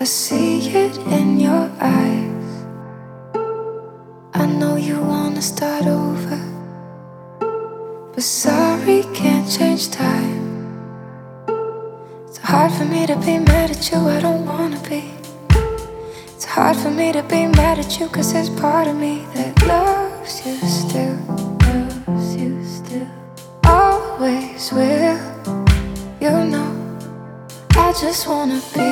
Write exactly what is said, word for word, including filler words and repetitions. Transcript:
I see it in your eyes. I know you wanna start over, but sorry, can't change time. It's hard for me to be mad at you, I don't wanna be. It's hard for me to be mad at you, cause there's part of me that loves you still, loves you still. Always will, you know, I just wanna be